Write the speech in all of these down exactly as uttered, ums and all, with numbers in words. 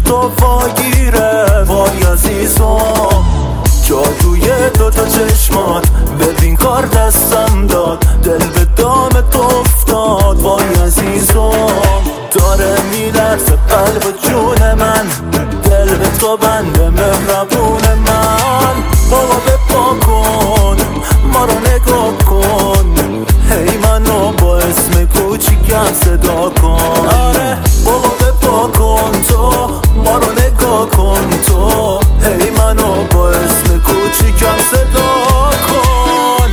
تو واگیره. وای عزیزم جادوی دوتا چشمات، ببین کار دستم داد، دل به دام تو افتاد. وای عزیزم داره میلرزه قلب و جون من، دل به تو بنده مهربون من. بابا بپا کن ما رو نگاه کن، هی منو با اسم کوچیکم صدا کن. آره بابا بپا کن تو ما رو نگاه کن، تو هی منو با اسم کوچیکم صدا کن.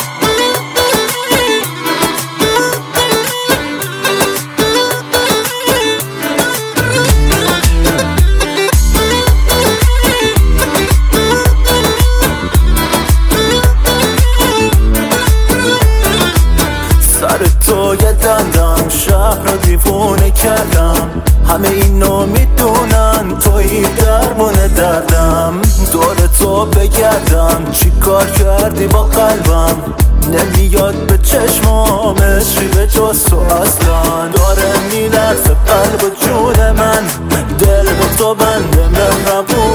سر تو یه دندم شهر رو دیوونه کردم، همه اینو میدونن توی درمونه دردم. دور تو بگردم چی کار کردی با قلبم، نمیاد به چشمام عشقی به جز تو اصلا. داره میلرزه قلب و جون من، دل به تو بنده مهربون